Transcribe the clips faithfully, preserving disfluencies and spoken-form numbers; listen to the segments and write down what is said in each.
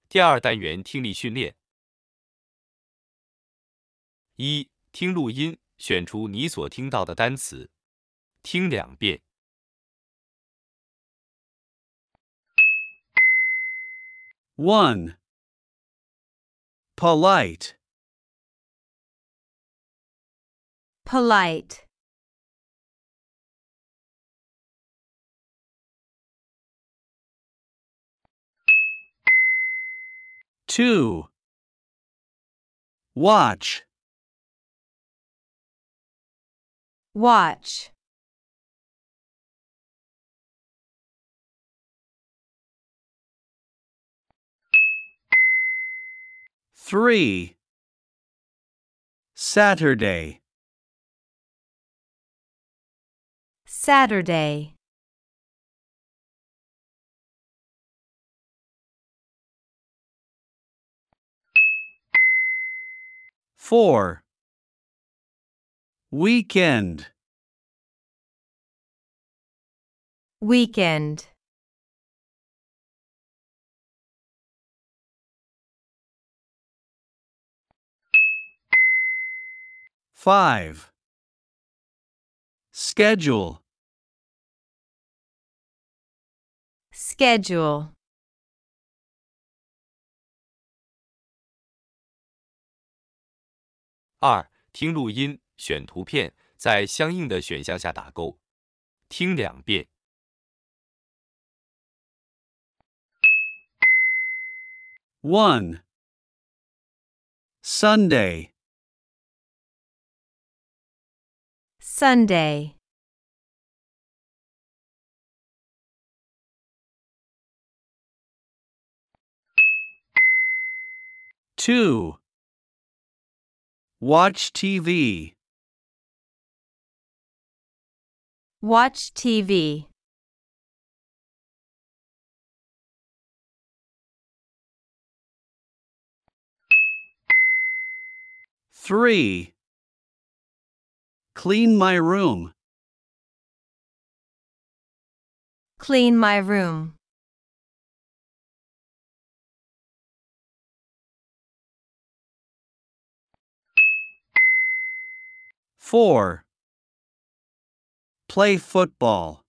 第二单元听力训练。一、听录音，选出你所听到的单词，听两遍。 one. Polite. Polite. two. Watch. Watch. three. Saturday. Saturday. four. Weekend. Weekend. five. Schedule. Schedule. 二、听录音，选图片，在相应的选项下打勾，听两遍。 one. Sunday. Sunday. two. Watch T V. Watch T V. three. Clean my room. Clean my room. four. Play football.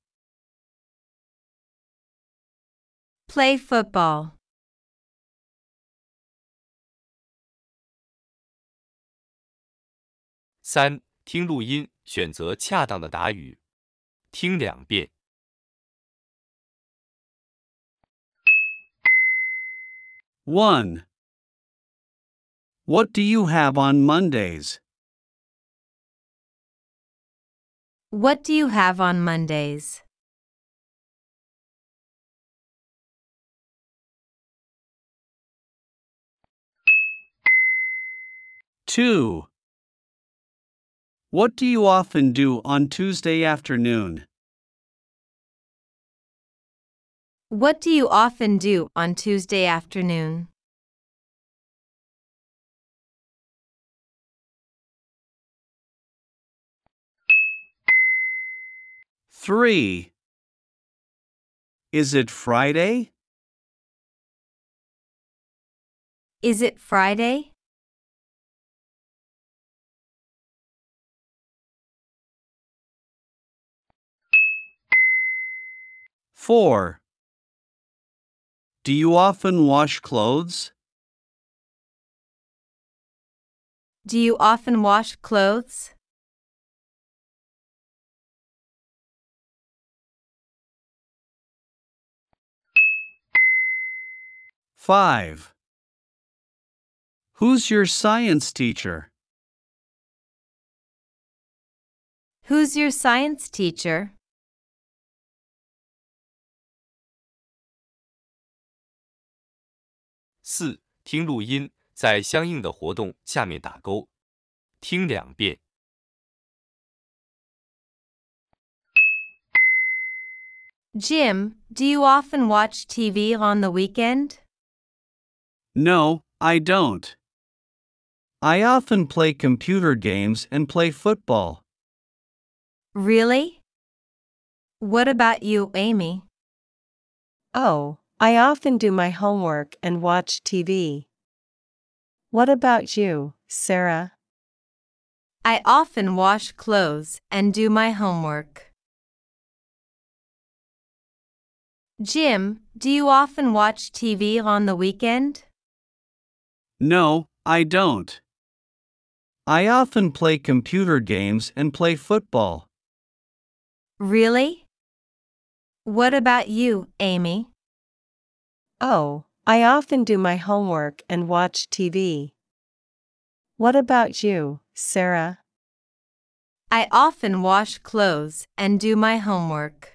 Play football. 三、听录音，选择恰当的答语，听两遍。 one. What do you have on Mondays? What do you have on Mondays? two. What do you often do on Tuesday afternoon? What do you often do on Tuesday afternoon? three. Is it Friday? Is it Friday? four. Do you often wash clothes? Do you often wash clothes? five. Who's your science teacher? Who's your science teacher? 四、听录音，在相应的活动下面打勾，听两遍。 Jim, do you often watch T V on the weekend? No, I don't. I often play computer games and play football. Really? What about you, Amy? Oh, I often do my homework and watch T V. What about you, Sarah? I often wash clothes and do my homework. Jim, do you often watch T V on the weekend? No, I don't. I often play computer games and play football. Really? What about you, Amy? Oh, I often do my homework and watch T V. What about you, Sarah? I often wash clothes and do my homework.